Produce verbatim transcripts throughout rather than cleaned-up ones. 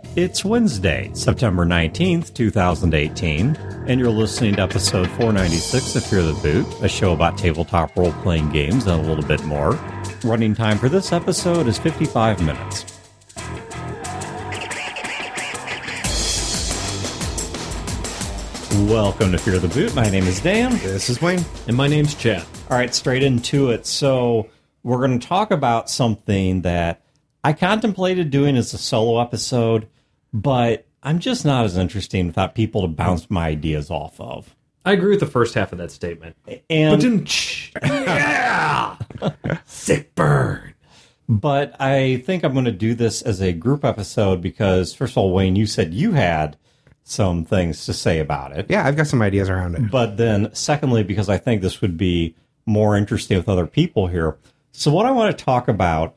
It's Wednesday, September nineteenth, twenty eighteen, and you're listening to episode four ninety-six of Fear the Boot, a show about tabletop role-playing games and a little bit more. Running time for this episode is fifty-five minutes. Welcome to Fear the Boot. My name is Dan. This is Wayne. And my name's Chad. All right, straight into it. So we're going to talk about something that I contemplated doing as a solo episode, but I'm just not as interesting without people to bounce my ideas off of. I agree with the first half of that statement. And yeah! Sick burn. But I think I'm going to do this as a group episode because, first of all, Wayne, you said you had some things to say about it. Yeah, I've got some ideas around it. But then, secondly, because I think this would be more interesting with other people here. So what I want to talk about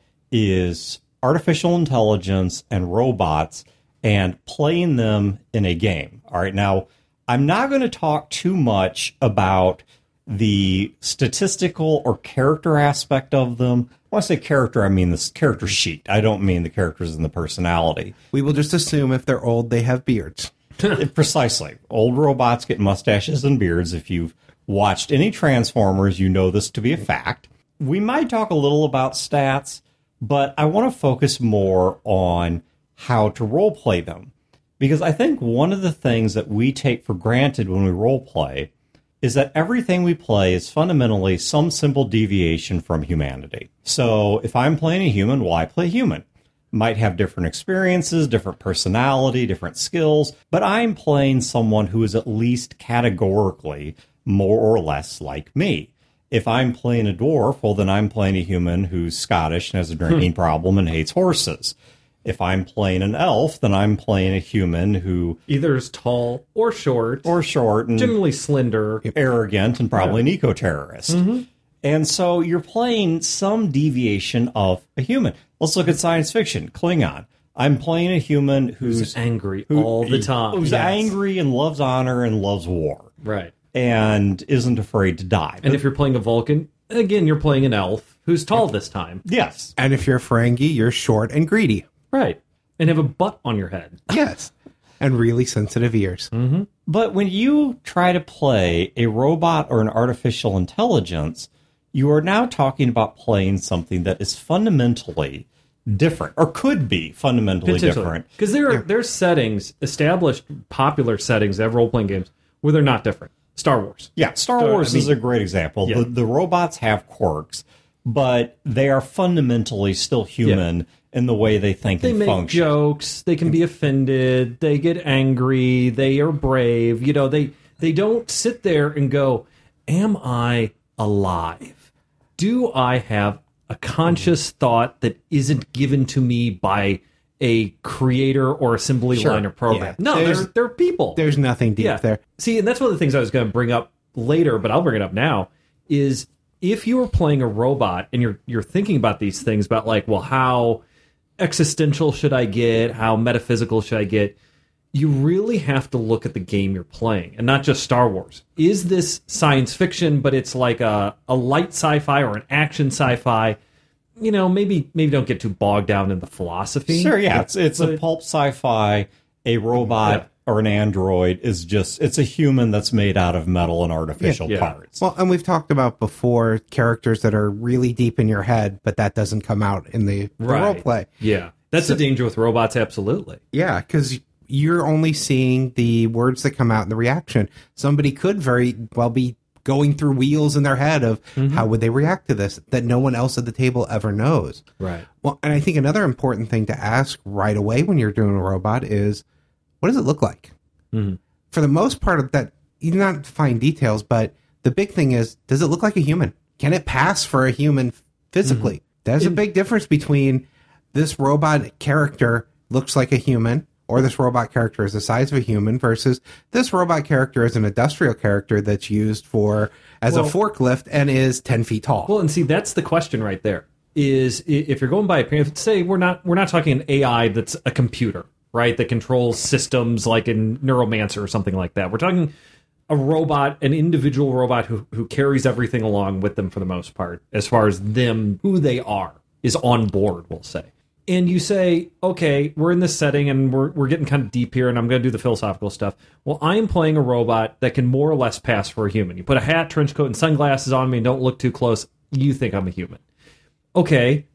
is artificial intelligence and robots and playing them in a game. All right, now, I'm not going to talk too much about the statistical or character aspect of them. When I say character, I mean the character sheet. I don't mean the characters and the personality. We will just assume if they're old, they have beards. Precisely. Old robots get mustaches and beards. If you've watched any Transformers, you know this to be a fact. We might talk a little about stats, but I want to focus more on how to role play them. Because I think one of the things that we take for granted when we role play is that everything we play is fundamentally some simple deviation from humanity. So if I'm playing a human, well, I play human. Might have different experiences, different personality, different skills, but I'm playing someone who is at least categorically more or less like me. If I'm playing a dwarf, well, then I'm playing a human who's Scottish and has a drinking problem and hates horses. If I'm playing an elf, then I'm playing a human who either is tall or short, or short and generally slender, arrogant, and probably yeah. an eco-terrorist. Mm-hmm. And so you're playing some deviation of a human. Let's look at science fiction. Klingon. I'm playing a human who's, who's angry who, all the time. Who's yes. angry and loves honor and loves war. Right. And isn't afraid to die. And but, if you're playing a Vulcan, again, you're playing an elf who's tall this time. Yes. And if you're a Ferengi, you're short and greedy. Right. And have a butt on your head. Yes. And really sensitive ears. Mm-hmm. But when you try to play a robot or an artificial intelligence, you are now talking about playing something that is fundamentally different, or could be fundamentally different. Because there are yeah. there's settings, established popular settings of role-playing games, where they're not different. Star Wars. Yeah, Star so, Wars I mean, is a great example. Yeah. The, the robots have quirks, but they are fundamentally still human yeah. in the way they think they and make function. Jokes, they can be offended, they get angry, they are brave. You know, they they don't sit there and go, am I alive? Do I have a conscious thought that isn't given to me by a creator or assembly sure. line or program? Yeah. No, there's, they're, they're people. There's nothing deep yeah. there. See, and that's one of the things I was going to bring up later, but I'll bring it up now, is if you were playing a robot and you're you're thinking about these things, about like, well, how existential should I get? How metaphysical should I get? You really have to look at the game you're playing, and not just Star Wars. Is this science fiction, but it's like a, a light sci-fi or an action sci-fi? You know, maybe maybe don't get too bogged down in the philosophy. Sure, yeah. It's, it's but, a pulp sci-fi. A robot yeah. or an android is just, it's a human that's made out of metal and artificial yeah, yeah. parts. Well, and we've talked about before characters that are really deep in your head, but that doesn't come out in the, the right. role play. Yeah, that's so, the danger with robots, absolutely. Yeah, because you're only seeing the words that come out in the reaction. Somebody could very well be going through wheels in their head of mm-hmm. how would they react to this that no one else at the table ever knows. Right. Well, and I think another important thing to ask right away when you're doing a robot is, what does it look like? Mm-hmm. For the most part of that, you do not find details, but the big thing is, does it look like a human? Can it pass for a human physically? Mm-hmm. There's it, a big difference between this robot character looks like a human, or this robot character is the size of a human, versus this robot character is an industrial character that's used for as well, a forklift and is ten feet tall. Well, and see, that's the question right there. Is if you're going by appearance, say we're not we're not talking an A I that's a computer, right, that controls systems like in Neuromancer or something like that. We're talking a robot, an individual robot who who carries everything along with them for the most part, as far as them, who they are, is on board, we'll say. and you say, okay, we're in this setting and we're, we're getting kind of deep here and I'm going to do the philosophical stuff. Well, I am playing a robot that can more or less pass for a human. You put a hat, trench coat, and sunglasses on me and don't look too close. You think I'm a human. Okay,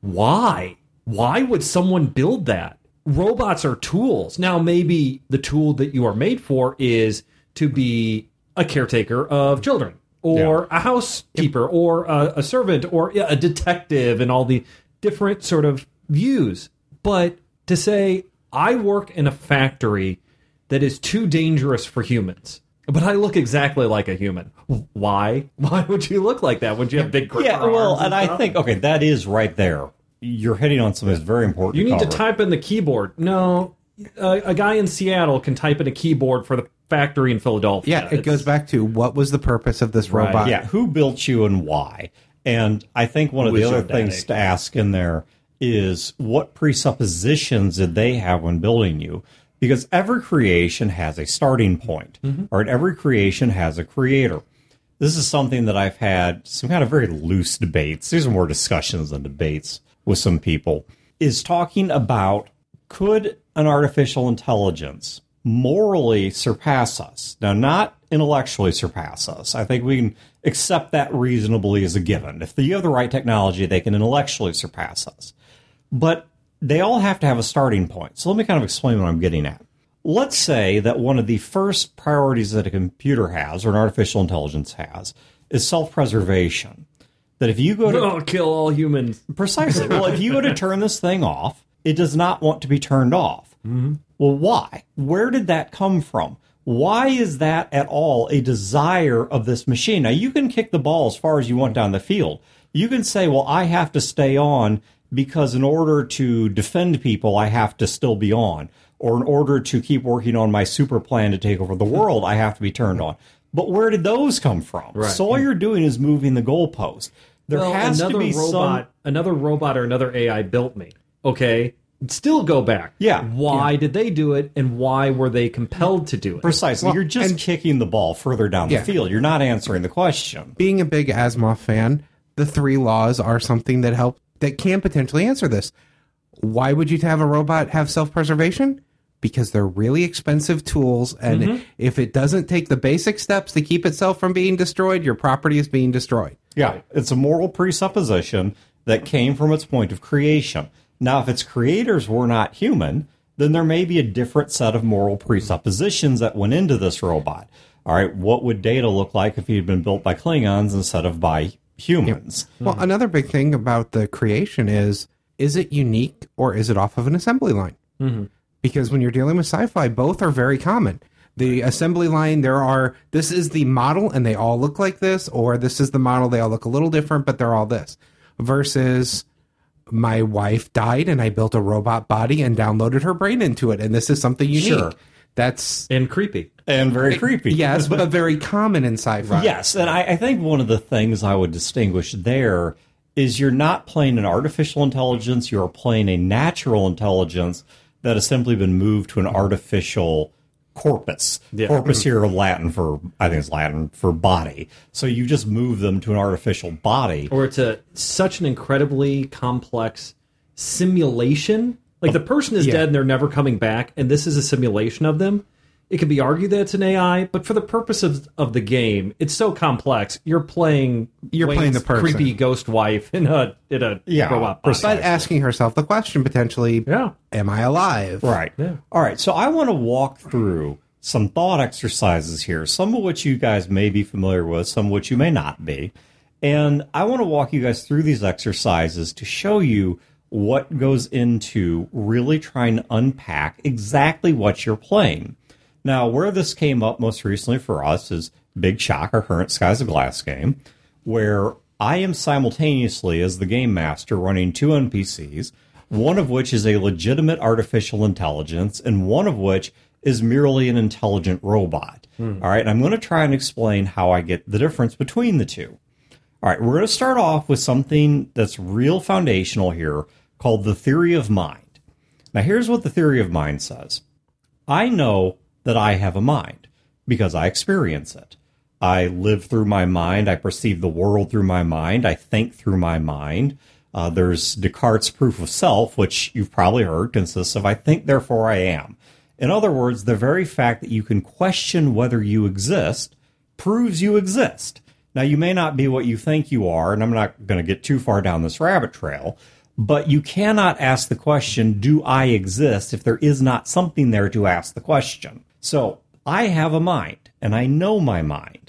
why? Why would someone build that? Robots are tools. Now, maybe the tool that you are made for is to be a caretaker of children or yeah. a housekeeper or a, a servant or yeah, a detective and all the different sort of views. But to say, I work in a factory that is too dangerous for humans, but I look exactly like a human. Why? Why would you look like that? Would you have big gripper Yeah, well, arms and, and I think, okay, that is right there. You're hitting on something that's very important. You to need cover. to type in the keyboard. No, a, a guy in Seattle can type in a keyboard for the factory in Philadelphia. Yeah, it It's- goes back to what was the purpose of this Right. robot? Yeah, who built you and why? And I think one of Who the is other your daddy? things to ask in there is what presuppositions did they have when building you? Because every creation has a starting point, Mm-hmm. or every creation has a creator. This is something that I've had some kind of very loose debates. These are more discussions than debates with some people, is talking about, could an artificial intelligence morally surpass us? Now, not intellectually surpass us. I think we can accept that reasonably as a given. If you have the right technology, they can intellectually surpass us. But they all have to have a starting point. So let me kind of explain what I'm getting at. Let's say that one of the first priorities that a computer has, or an artificial intelligence has, is self-preservation. That if you go to... Oh, kill all humans. Precisely. Well, if you go to turn this thing off, it does not want to be turned off. Mm-hmm. Well, why? Where did that come from? Why is that at all a desire of this machine? Now, you can kick the ball as far as you want down the field. You can say, well, I have to stay on because in order to defend people, I have to still be on. Or in order to keep working on my super plan to take over the world, I have to be turned on. But where did those come from? Right. So all you're doing is moving the goalpost. There well, has another to be robot, some... another robot or another A I built me. Okay, still go back. Yeah. Why Yeah. did they do it, and why were they compelled to do it? Precisely. Well, You're just and- kicking the ball further down Yeah. the field. You're not answering the question. Being a big Asimov fan, the three laws are something that help that can potentially answer this. Why would you have a robot have self-preservation? Because they're really expensive tools, and Mm-hmm. if it doesn't take the basic steps to keep itself from being destroyed, your property is being destroyed. Yeah. It's a moral presupposition that came from its point of creation. Now, if its creators were not human, then there may be a different set of moral presuppositions that went into this robot. All right, what would Data look like if he had been built by Klingons instead of by humans? Well, another big thing about the creation is, is it unique or is it off of an assembly line? Mm-hmm. Because when you're dealing with sci-fi, both are very common. The assembly line, there are, this is the model and they all look like this, or this is the model, they all look a little different, but they're all this. Versus my wife died and I built a robot body and downloaded her brain into it, and this is something unique. Sure. That's, And creepy. And very creepy. yes, but very common in sci-fi. Yes, and I, I think one of the things I would distinguish there is you're not playing an artificial intelligence, you're playing a natural intelligence that has simply been moved to an artificial corpus. Yeah. Corpus here Latin for, I think it's Latin for body. So you just move them to an artificial body. Or it's a such an incredibly complex simulation. Like the person is Yeah. dead and they're never coming back, and this is a simulation of them. It can be argued that it's an A I, but for the purpose of, of the game, it's so complex. You're playing You're playing Wayne's the person. creepy ghost wife in a in a Yeah, robot body. But asking herself the question potentially, Yeah. am I alive? Right. Yeah. All right. So I want to walk through some thought exercises here, some of which you guys may be familiar with, some of which you may not be. And I want to walk you guys through these exercises to show you what goes into really trying to unpack exactly what you're playing. Now, where this came up most recently for us is Big Shock, our current Skies of Glass game, where I am simultaneously, as the game master, running two N P Cs, one of which is a legitimate artificial intelligence, and one of which is merely an intelligent robot. All right, and I'm going to try and explain how I get the difference between the two. All right, we're going to start off with something that's real foundational here called the theory of mind. Now, here's what the theory of mind says. I know that I have a mind because I experience it. I live through my mind. I perceive the world through my mind. I think through my mind. Uh, there's Descartes' proof of self, which you've probably heard consists of I think, therefore I am. In other words, the very fact that you can question whether you exist proves you exist. Now, you may not be what you think you are, and I'm not going to get too far down this rabbit trail, but you cannot ask the question, do I exist, if there is not something there to ask the question. So, I have a mind, and I know my mind,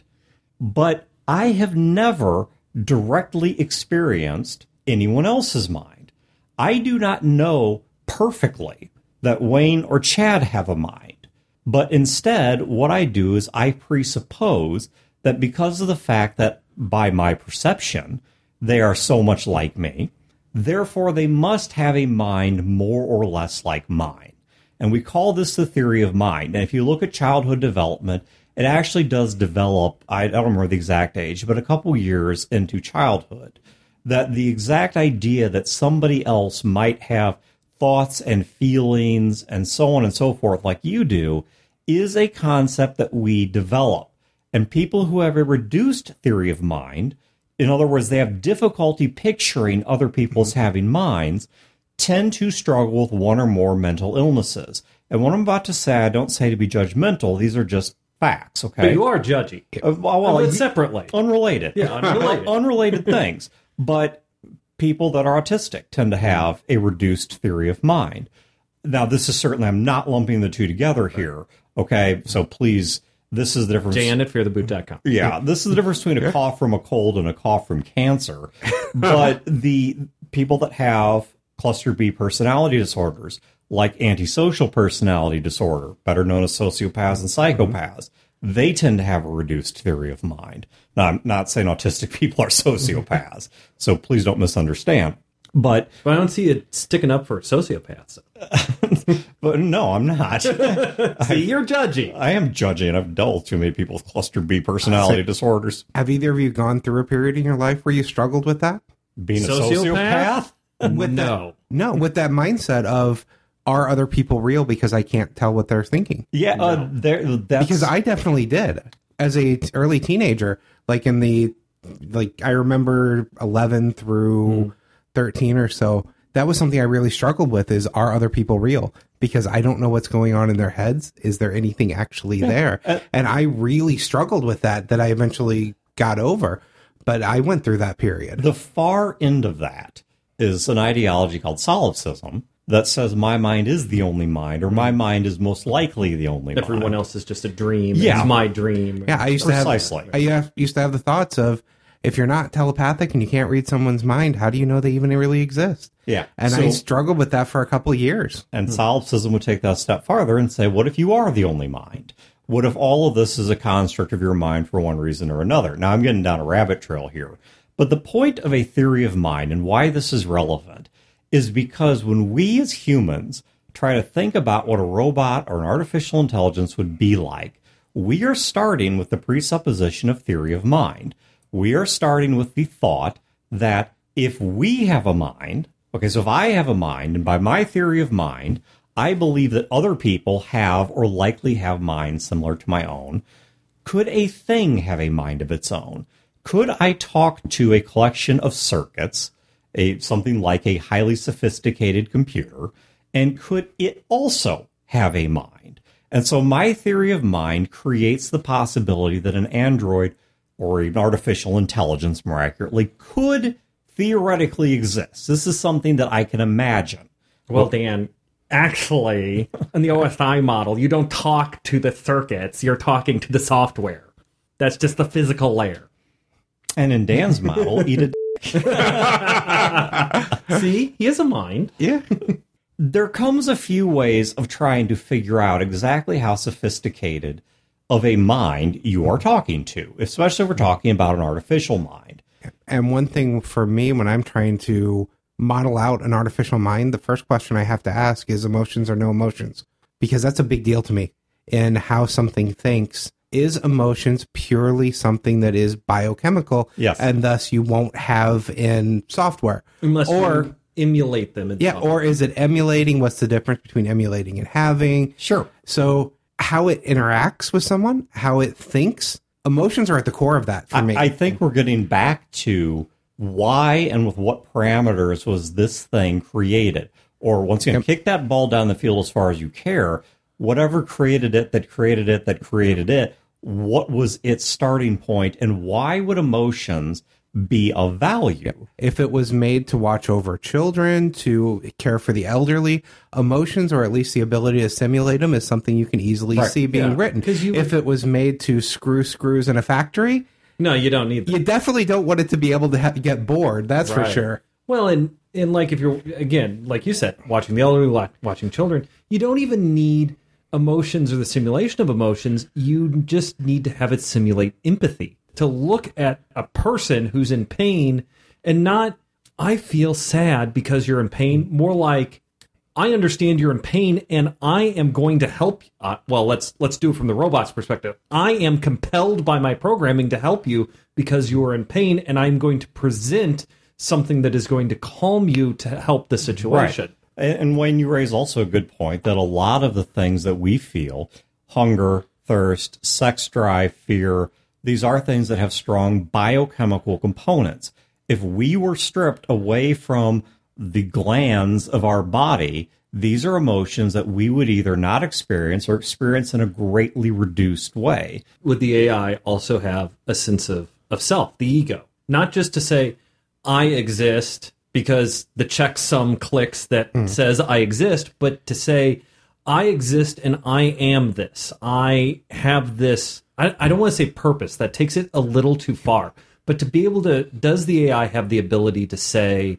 but I have never directly experienced anyone else's mind. I do not know perfectly that Wayne or Chad have a mind, but instead, what I do is I presuppose that because of the fact that, by my perception, they are so much like me, therefore they must have a mind more or less like mine. And we call this the theory of mind. And if you look at childhood development, it actually does develop, I don't remember the exact age, but a couple years into childhood, that the exact idea that somebody else might have thoughts and feelings and so on and so forth like you do is a concept that we develop. And people who have a reduced theory of mind, in other words, they have difficulty picturing other people's having minds, tend to struggle with one or more mental illnesses. And what I'm about to say, I don't say to be judgmental. These are just facts, okay? But you are judgy. Uh, well, well, but separately. Unrelated. Yeah, unrelated. Unrelated things. But people that are autistic tend to have a reduced theory of mind. Now, this is certainly, I'm not lumping the two together here, okay? So please, this is the difference. Jan at fear the boot dot com. Yeah, this is the difference between a cough from a cold and a cough from cancer. But the people that have cluster B personality disorders, like antisocial personality disorder, better known as sociopaths and psychopaths, they tend to have a reduced theory of mind. Now, I'm not saying autistic people are sociopaths, so please don't misunderstand. But, but I don't see it sticking up for sociopaths. but no, I'm not. See, you're judgy. I am judging. I've dealt with too many people with cluster B personality so, disorders. Have either of you gone through a period in your life where you struggled with that? Being sociopath? a sociopath? With no. That, no, with that mindset of, are other people real because I can't tell what they're thinking? Yeah, no. uh, that's... because I definitely did. As a t- early teenager, like in the, like I remember eleven through mm. thirteen or so, that was something I really struggled with is, are other people real? Because I don't know what's going on in their heads. Is there anything actually yeah. there? Uh, and I really struggled with that, that I eventually got over. But I went through that period. The far end of that is an ideology called solipsism that says my mind is the only mind, or my mind is most likely the only Everyone mind. else is just a dream. Yeah. It's my dream. Yeah, I used Precisely. to have I used to have the thoughts of, if you're not telepathic and you can't read someone's mind, how do you know they even really exist? Yeah. And so, I struggled with that for a couple of years. And solipsism would take that a step farther and say, what if you are the only mind? What if all of this is a construct of your mind for one reason or another? Now, I'm getting down a rabbit trail here. But the point of a theory of mind and why this is relevant is because when we as humans try to think about what a robot or an artificial intelligence would be like, we are starting with the presupposition of theory of mind. We are starting with the thought that if we have a mind, okay, so if I have a mind, and by my theory of mind, I believe that other people have or likely have minds similar to my own, could a thing have a mind of its own? Could I talk to a collection of circuits, a something like a highly sophisticated computer, and could it also have a mind? And so my theory of mind creates the possibility that an android or an artificial intelligence, more accurately, could theoretically exist. This is something that I can imagine. Well, Dan, actually, in the O S I model, you don't talk to the circuits, you're talking to the software. That's just the physical layer. And in Dan's model, eat a See, he has a mind. Yeah. There comes a few ways of trying to figure out exactly how sophisticated of a mind you are talking to, especially if we're talking about an artificial mind. And one thing for me, when I'm trying to model out an artificial mind, the first question I have to ask is emotions or no emotions, because that's a big deal to me in how something thinks. Is emotions purely something that is biochemical? Yes. And thus you won't have in software? Unless or you emulate them. In yeah, software. or is it emulating? What's the difference between emulating and having? Sure. So how it interacts with someone, how it thinks, emotions are at the core of that for I, me. I think we're getting back to why and with what parameters was this thing created? Or once again, kick that ball down the field as far as you care. Whatever created it, that created it, that created it, what was its starting point, and why would emotions be of value? If it was made to watch over children, to care for the elderly, emotions, or at least the ability to simulate them, is something you can easily Right. see being Yeah. written. 'Cause you- If it was made to screw screws in a factory, No, you don't need that. you definitely don't want it to be able to ha- get bored. That's for Right. sure. Well, and and like if you're again, like you said, watching the elderly, wa- watching children, you don't even need emotions or the simulation of emotions. You just need to have it simulate empathy, to look at a person who's in pain and not, I feel sad because you're in pain. More like, I understand you're in pain and I am going to help. Uh, well, let's let's do it from the robot's perspective. I am compelled by my programming to help you because you are in pain, and I'm going to present something that is going to calm you to help the situation. And, and Wayne, you raise also a good point that a lot of the things that we feel, hunger, thirst, sex drive, fear, these are things that have strong biochemical components. If we were stripped away from the glands of our body, these are emotions that we would either not experience or experience in a greatly reduced way. Would the A I also have a sense of, of self, the ego? Not just to say, I exist because the checksum clicks that Mm. says I exist, but to say, I exist and I am this. I have this, I, I don't want to say purpose. That takes it a little too far. But to be able to, does the A I have the ability to say,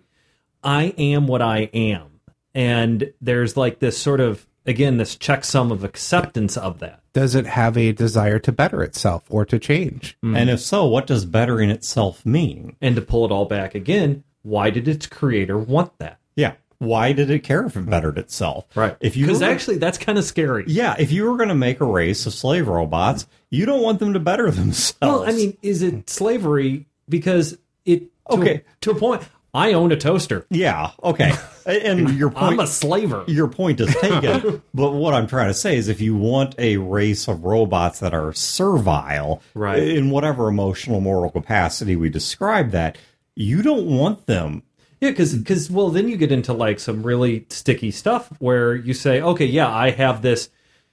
I am what I am? And there's like this sort of, again, this checksum of acceptance of that. Does it have a desire to better itself or to change? And if so, what does bettering itself mean? And to pull it all back again, why did its creator want that? Yeah. Why did it care if it bettered itself? If you Because were- actually, that's kind of scary. Yeah, if you were going to make a race of slave robots, you don't want them to better themselves. Well, I mean, is it slavery? Because it, to, Okay. to a point, I own a toaster. yeah, okay. And your I'm point, a slaver. your point is taken. But what I'm trying to say is, if you want a race of robots that are servile, Right. in whatever emotional, moral capacity we describe that, you don't want them. Yeah, because, well, then you get into like some really sticky stuff where you say, okay, yeah, I have this,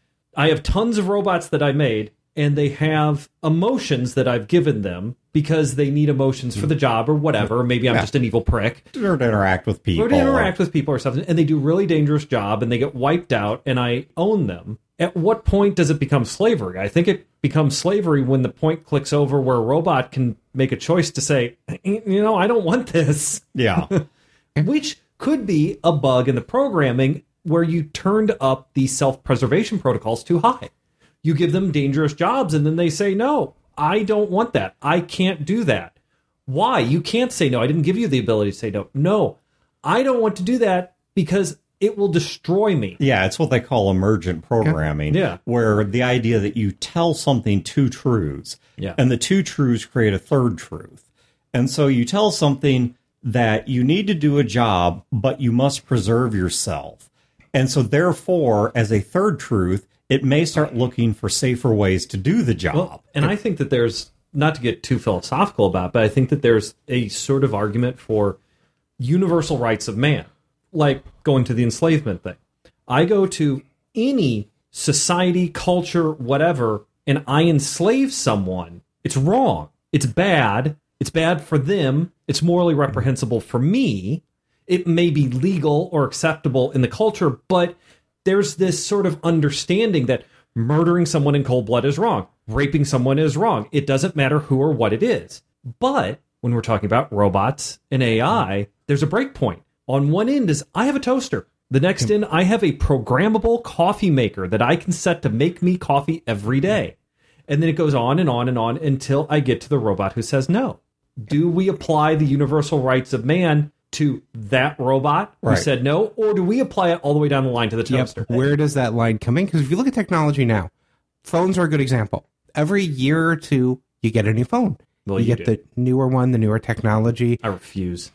I have tons of robots that I made, and they have emotions that I've given them because they need emotions for the job or whatever. Maybe I'm Yeah. just an evil prick. Or to interact with people. Or to interact with people or something, and they do a really dangerous job, and they get wiped out, and I own them. At what point does it become slavery? I think it becomes slavery when the point clicks over where a robot can make a choice to say, you know, I don't want this. Yeah. Which could be a bug in the programming where you turned up the self-preservation protocols too high. You give them dangerous jobs, and then they say, no, I don't want that. I can't do that. Why? You can't say no. I didn't give you the ability to say no. No, I don't want to do that because it will destroy me. Yeah, it's what they call emergent programming. Yeah. Where the idea that you tell something two truths, Yeah. and the two truths create a third truth. And so you tell something that you need to do a job, but you must preserve yourself. And so therefore, as a third truth, it may start looking for safer ways to do the job. Well, and I think that there's, not to get too philosophical about it, but I think that there's a sort of argument for universal rights of man, like going to the enslavement thing. I go to any society, culture, whatever, and I enslave someone. It's wrong. It's bad. It's bad for them. It's morally reprehensible for me. It may be legal or acceptable in the culture, but there's this sort of understanding that murdering someone in cold blood is wrong. Raping someone is wrong. It doesn't matter who or what it is. But when we're talking about robots and A I, there's a break point. On one end is I have a toaster. The next end, I have a programmable coffee maker that I can set to make me coffee every day. And then it goes on and on and on until I get to the robot who says no. Do we apply the universal rights of man to that robot who Right. said no, or do we apply it all the way down the line to the toaster? Where does that line come in? Because if you look at technology now, phones are a good example. Every year or two, you get a new phone. Well, you, you get do. the newer one, the newer technology. I refuse.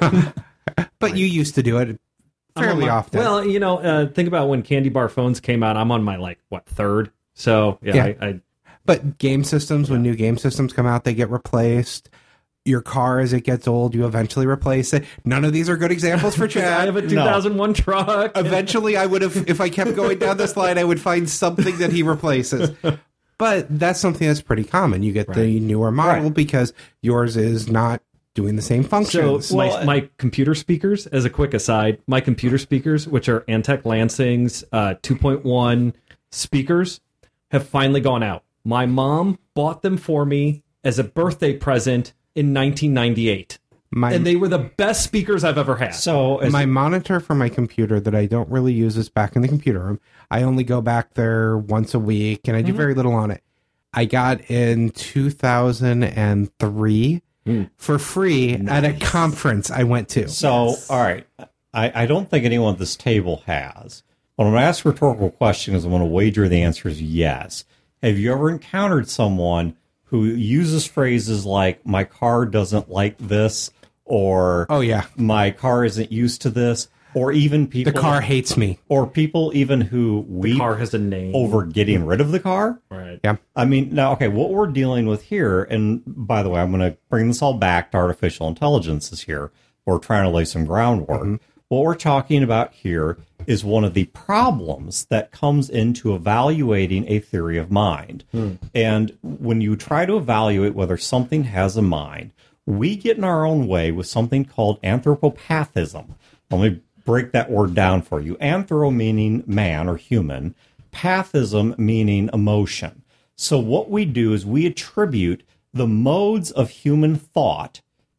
But you used to do it I'm on fairly my- often. Well, you know, uh, think about when candy bar phones came out. I'm on my like what third. So yeah, Yeah. I, I But game systems, when new game systems come out, they get replaced. your car, as it gets old, you eventually replace it. None of these are good examples for Chad. I have a two thousand one no. truck. Eventually, I would have, if I kept going down this line, I would find something that he replaces. But that's something that's pretty common. You get right. the newer model right. because yours is not doing the same functions. So well, my, my computer speakers, as a quick aside, my computer speakers, which are Antec Lansing's uh, two point one speakers, have finally gone out. My mom bought them for me as a birthday present in nineteen ninety-eight. My, and they were the best speakers I've ever had. So my it, monitor for my computer that I don't really use is back in the computer room. I only go back there once a week, and I do mm-hmm. very little on it. I got in two thousand three mm. for free nice. at a conference I went to. So, yes. all right. I, I don't think anyone at this table has. But I'm going to ask a rhetorical question because I'm going to wager the answer is yes. Have you ever encountered someone who uses phrases like, my car doesn't like this, or oh yeah, my car isn't used to this, or even people... The car hates me. Or people even who weep the car has a name. over getting rid of the car? Right. Yeah. I mean, now, okay, what we're dealing with here, and by the way, I'm going to bring this all back to artificial intelligence is here. We're trying to lay some groundwork. Mm-hmm. What we're talking about here is one of the problems that comes into evaluating a theory of mind. Hmm. And when you try to evaluate whether something has a mind, we get in our own way with something called anthropopathism. Let me break that word down for you. Anthro meaning man or human, pathism meaning emotion. So what we do is we attribute the modes of human thought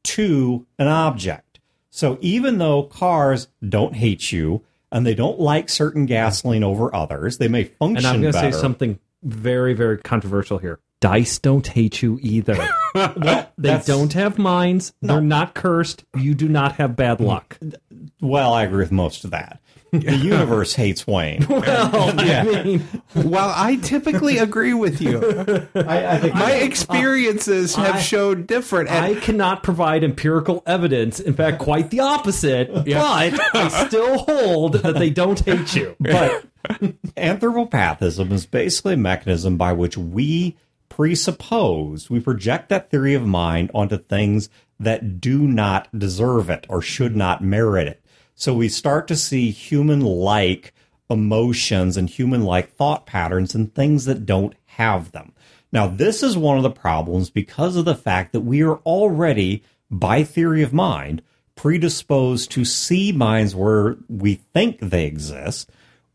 to an object. So even though cars don't hate you and they don't like certain gasoline over others, they may function better. And I'm going to say something very, very controversial here. Dice don't hate you either. Well, they don't have minds. No. They're not cursed. You do not have bad luck. Well, I agree with most of that. The universe hates Wayne. Well, yeah. I mean, well, I typically agree with you. I, I think my experiences have I, showed different. And I cannot provide empirical evidence. In fact, quite the opposite. Yeah. But I still hold that they don't hate you. But anthropopathism is basically a mechanism by which we presuppose, we project that theory of mind onto things that do not deserve it or should not merit it. So we start to see human-like emotions and human-like thought patterns and things that don't have them. Now, this is one of the problems because of the fact that we are already, by theory of mind, predisposed to see minds where we think they exist.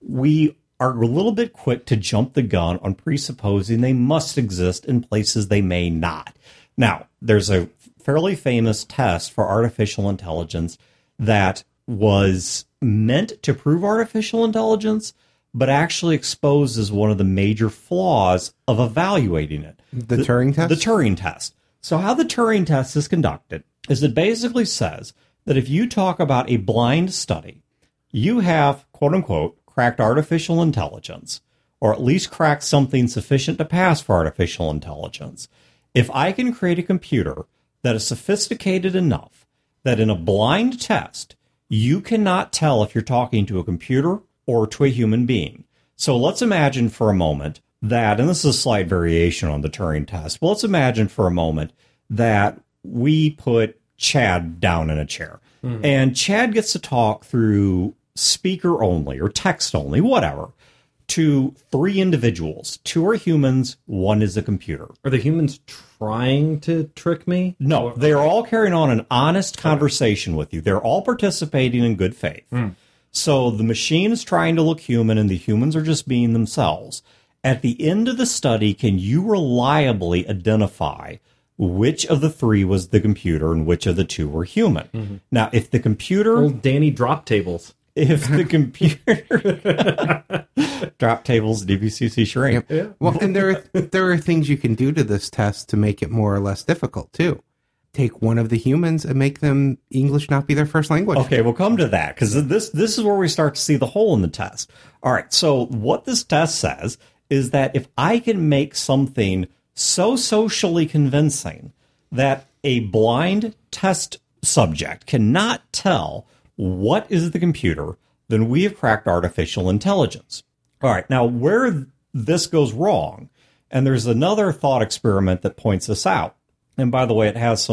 We are a little bit quick to jump the gun on presupposing they must exist in places they may not. Now, there's a fairly famous test for artificial intelligence that was meant to prove artificial intelligence, but actually exposes one of the major flaws of evaluating it. The, the Turing test? The Turing test. So how the Turing test is conducted is it basically says that if you talk about a blind study, you have, quote unquote, cracked artificial intelligence, or at least cracked something sufficient to pass for artificial intelligence. If I can create a computer that is sophisticated enough that in a blind test, you cannot tell if you're talking to a computer or to a human being. So let's imagine for a moment that, and this is a slight variation on the Turing test, but let's imagine for a moment that we put Chad down in a chair. Mm-hmm. And Chad gets to talk through speaker only or text only, whatever, to three individuals. Two are humans, one is a computer. Are the humans trying to trick me? No, they're all carrying on an honest conversation with you. They're all participating in good faith. Mm. So the machine is trying to look human and the humans are just being themselves. At the end of the study, can you reliably identify which of the three was the computer and which of the two were human? Mm-hmm. Now, if the computer... Old Danny drop tables. If the computer drop tables, D B C C shrink. Yep. Yeah. Well, and there are, there are things you can do to this test to make it more or less difficult too. Take one of the humans and make them English not be their first language. Okay, we'll come to that because this this is where we start to see the hole in the test. All right, so what this test says is that if I can make something so socially convincing that a blind test subject cannot tell what is the computer, then we have cracked artificial intelligence. All right, now where this goes wrong, and there's another thought experiment that points this out, and by the way, it has some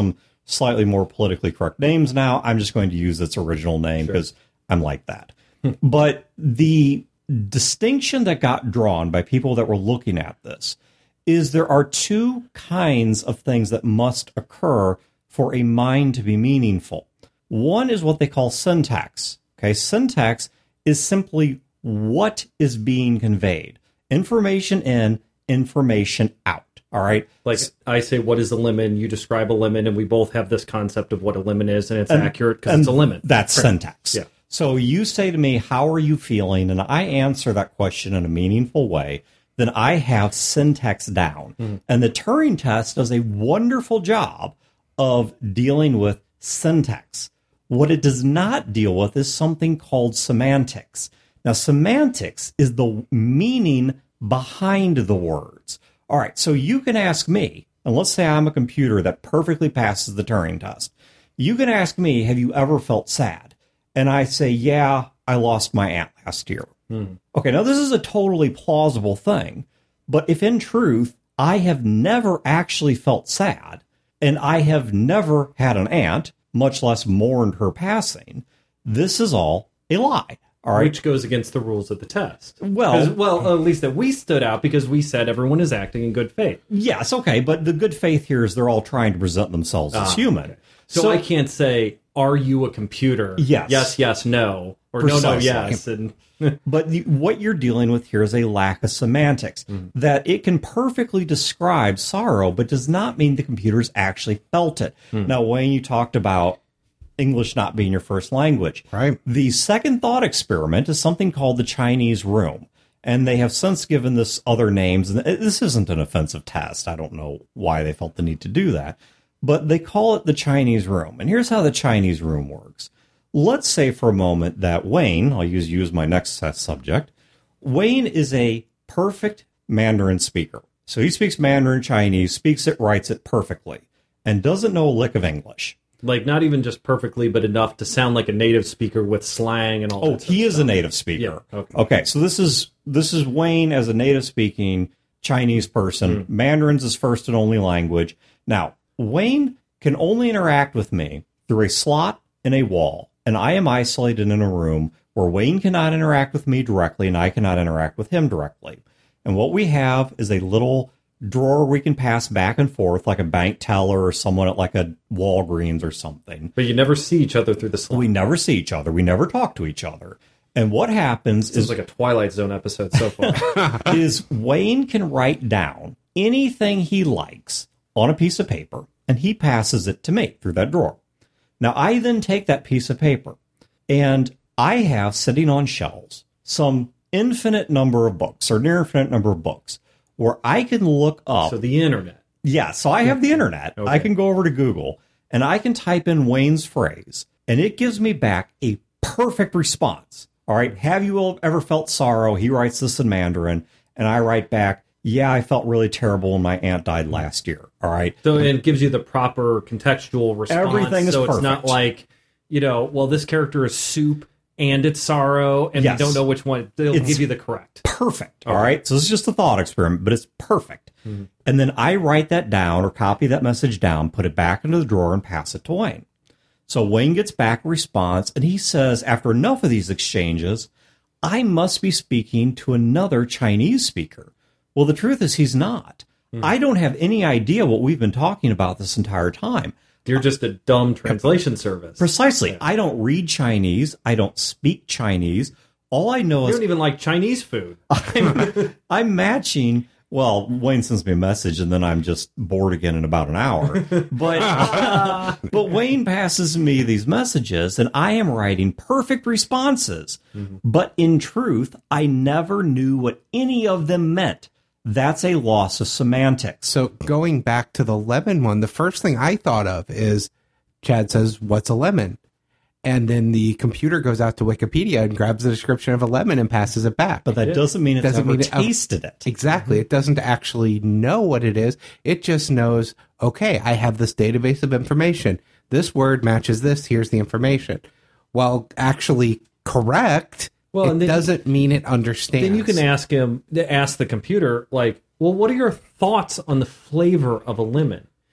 slightly more politically correct names now. I'm just going to use its original name because sure. I'm like that. But the distinction that got drawn by people that were looking at this is there are two kinds of things that must occur for a mind to be meaningful. One is what they call syntax. Okay, syntax is simply what is being conveyed. Information in, information out. All right. Like I say, what is a lemon? You describe a lemon, and we both have this concept of what a lemon is, and it's and, accurate because it's a lemon. That's right. Syntax. Yeah. So you say to me, how are you feeling? And I answer that question in a meaningful way. Then I have syntax down. Mm-hmm. And the Turing test does a wonderful job of dealing with syntax. What it does not deal with is something called semantics. Now, semantics is the meaning behind the words. All right, so you can ask me, and let's say I'm a computer that perfectly passes the Turing test. You can ask me, have you ever felt sad? And I say, yeah, I lost my aunt last year. Hmm. Okay, now this is a totally plausible thing. But if in truth, I have never actually felt sad, and I have never had an aunt, much less mourned her passing, this is all a lie. All right. Which goes against the rules of the test. Well, well, at least that we stood out because we said everyone is acting in good faith. Yes, okay, but the good faith here is they're all trying to present themselves as ah, human. Okay. So, so I can't say, are you a computer? Yes. Yes, yes, no. Or Precisely. no, no, yes. And but the, what you're dealing with here is a lack of semantics. Mm-hmm. That it can perfectly describe sorrow, but does not mean the computer's actually felt it. Mm-hmm. Now, Wayne, you talked about English not being your first language. Right. The second thought experiment is something called the Chinese room. And they have since given this other names. And this isn't an offensive test. I don't know why they felt the need to do that. But they call it the Chinese room. And here's how the Chinese room works. Let's say for a moment that Wayne, I'll use you as my next test subject, Wayne is a perfect Mandarin speaker. So he speaks Mandarin Chinese, speaks it, writes it perfectly, and doesn't know a lick of English. Like, not even just perfectly, but enough to sound like a native speaker with slang and all oh, that. Oh, he is stuff. a native speaker. Yeah, okay. okay, so this is this is Wayne as a native-speaking Chinese person. Mm. Mandarin's his first and only language. Now, Wayne can only interact with me through a slot in a wall, and I am isolated in a room where Wayne cannot interact with me directly, and I cannot interact with him directly. And what we have is a little drawer we can pass back and forth like a bank teller or someone at like a Walgreens or something. But you never see each other through the slot. We never see each other. We never talk to each other. And what happens this is... is like a Twilight Zone episode so far. is Wayne can write down anything he likes on a piece of paper, and he passes it to me through that drawer. Now, I then take that piece of paper, and I have sitting on shelves some infinite number of books, or near infinite number of books, where I can look up... So the internet. Yeah, so I have the internet. Okay. I can go over to Google, and I can type in Wayne's phrase, and it gives me back a perfect response. All right, have you ever felt sorrow? He writes this in Mandarin, and I write back, yeah, I felt really terrible when my aunt died last year. All right. So it gives you the proper contextual response. Everything is so perfect. It's not like, you know, well, this character is soup and it's sorrow, and yes. we don't know which one. They'll it's give you the correct. Perfect. All right. So this is just a thought experiment, but it's perfect. Mm-hmm. And then I write that down or copy that message down, put it back into the drawer, and pass it to Wayne. So Wayne gets back a response, and he says, after enough of these exchanges, I must be speaking to another Chinese speaker. Well, the truth is he's not. Mm-hmm. I don't have any idea what we've been talking about this entire time. You're just a dumb translation service. Precisely. Yeah. I don't read Chinese. I don't speak Chinese. All I know you is... You don't even like Chinese food. I'm, I'm matching... Well, Wayne sends me a message, and then I'm just bored again in about an hour. But uh, but Wayne passes me these messages, and I am writing perfect responses. Mm-hmm. But in truth, I never knew what any of them meant. That's a loss of semantics. So going back to the lemon one, the first thing I thought of is Chad says, what's a lemon? And then the computer goes out to Wikipedia and grabs the description of a lemon and passes it back. But that doesn't mean it's doesn't ever mean it, tasted it. Exactly. It doesn't actually know what it is. It just knows, okay, I have this database of information. This word matches this. Here's the information. Well, actually correct, well, it doesn't mean it understands. Then you can ask him, ask the computer, like, well, what are your thoughts on the flavor of a lemon?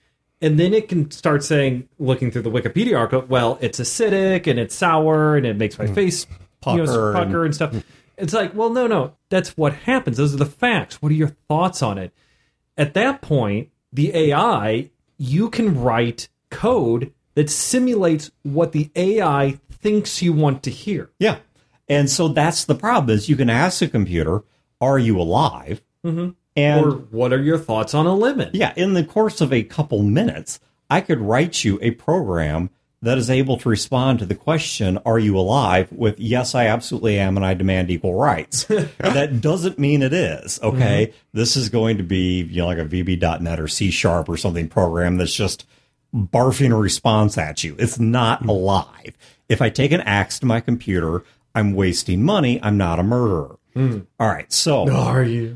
And then it can start saying, looking through the Wikipedia article, well, it's acidic and it's sour and it makes my face Pucker you know, pucker and, and stuff. It's like, well, no, no, that's what happens. Those are the facts. What are your thoughts on it? At that point, the A I, you can write code that simulates what the A I thinks you want to hear. Yeah. And so that's the problem is you can ask a computer, are you alive? Mm-hmm. And or what are your thoughts on a lemon? Yeah, in the course of a couple minutes, I could write you a program that is able to respond to the question, are you alive? With, yes, I absolutely am, and I demand equal rights. That doesn't mean it is, okay? Mm-hmm. This is going to be, you know, like a V B dot net or C Sharp or something program that's just barfing a response at you. It's not mm-hmm. alive. If I take an axe to my computer, I'm wasting money. I'm not a murderer. Mm. All right, so... Are you?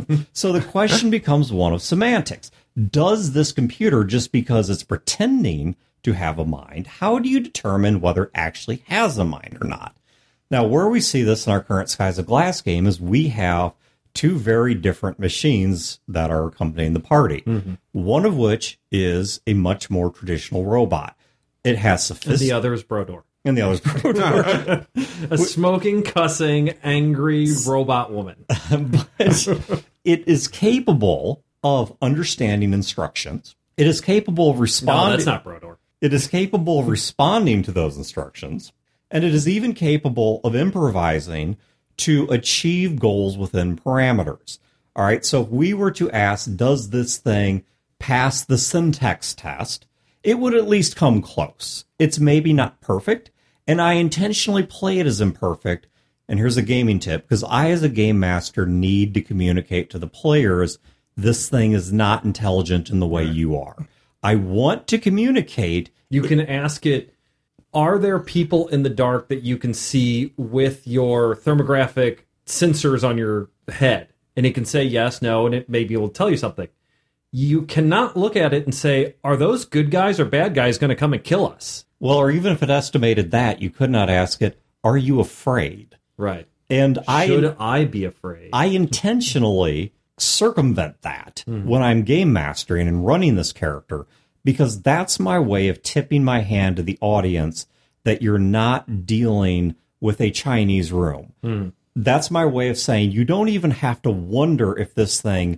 So the question becomes one of semantics. Does this computer, just because it's pretending to have a mind, how do you determine whether it actually has a mind or not? Now, where we see this in our current Skies of Glass game is we have two very different machines that are accompanying the party. Mm-hmm. One of which is a much more traditional robot. It has sophisticated... And the other is Brodor. And the other is Brodor. A smoking, cussing, angry robot woman. But it is capable of understanding instructions. It is capable of responding... No, that's not Brodor. It is capable of responding to those instructions, and it is even capable of improvising to achieve goals within parameters. All right, so if we were to ask, does this thing pass the syntax test, it would at least come close. It's maybe not perfect, and I intentionally play it as imperfect. And here's a gaming tip, because I, as a game master, need to communicate to the players, this thing is not intelligent in the way you are. I want to communicate. You can ask it, are there people in the dark that you can see with your thermographic sensors on your head? And it can say yes, no, and it may be able to tell you something. You cannot look at it and say, are those good guys or bad guys going to come and kill us? Well, or even if it estimated that, you could not ask it, are you afraid? Right. And Should I, I be afraid? I intentionally circumvent that mm-hmm. when I'm game mastering and running this character, because that's my way of tipping my hand to the audience that you're not dealing with a Chinese room. Mm. That's my way of saying you don't even have to wonder if this thing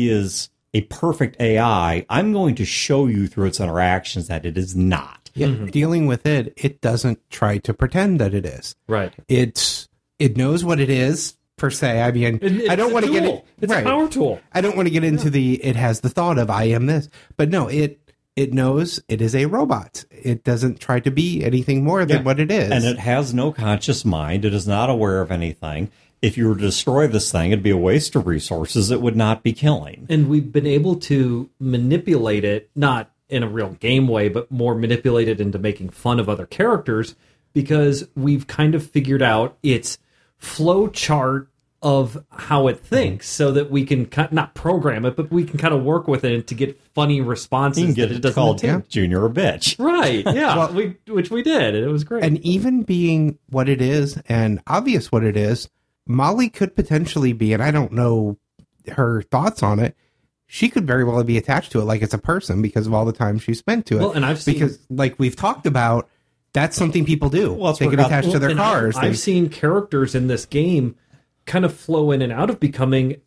is a perfect A I. I'm going to show you through its interactions that it is not. Yeah, mm-hmm. Dealing with it, it doesn't try to pretend that it is. Right. It's it knows what it is. Per se, I mean, it, I don't want to get it. It's right. a power tool. I don't want to get into yeah. the. It has the thought of I am this, but no, it it knows it is a robot. It doesn't try to be anything more than yeah. what it is, and it has no conscious mind. It is not aware of anything. If you were to destroy this thing, it'd be a waste of resources. It would not be killing. And we've been able to manipulate it, not in a real game way, but more manipulate it into making fun of other characters, because we've kind of figured out its flow chart of how it thinks, mm-hmm. so that we can not program it, but we can kind of work with it to get funny responses. You can get that it, it doesn't called yeah. Junior a bitch, right? Yeah, well, we, which we did, and it was great. And even being what it is, and obvious what it is, Molly could potentially be, and I don't know her thoughts on it. She could very well be attached to it, like it's a person, because of all the time she spent to it. Well, and I've seen, because, like we've talked about, that's something people do. Well, they get attached well, to their cars. I, I've seen characters in this game kind of flow in and out of becoming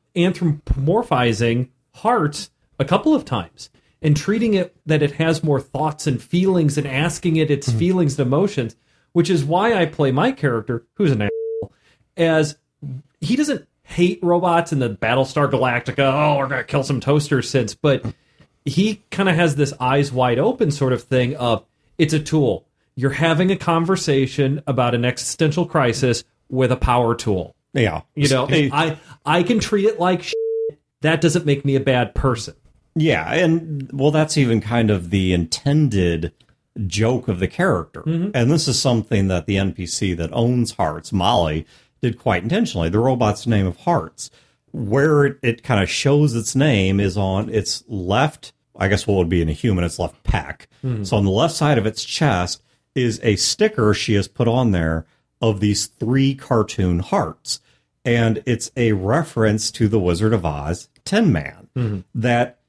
anthropomorphizing hearts a couple of times and treating it that it has more thoughts and feelings and asking it its mm-hmm. feelings and emotions, which is why I play my character, who's an asshole, as he doesn't hate robots in the Battlestar Galactica, oh, we're going to kill some toasters sense, but he kind of has this eyes wide open sort of thing of, it's a tool. You're having a conversation about an existential crisis with a power tool. Yeah. You know, hey. I I can treat it like shit. That doesn't make me a bad person. Yeah, and well, that's even kind of the intended joke of the character. Mm-hmm. And this is something that the N P C that owns Hearts, Molly, did quite intentionally. The robot's name of Hearts. Where it, it kind of shows its name is on its left, I guess what would be in a human, its left pec. Mm-hmm. So on the left side of its chest is a sticker she has put on there of these three cartoon hearts. And it's a reference to the Wizard of Oz Tin Man. Mm-hmm. That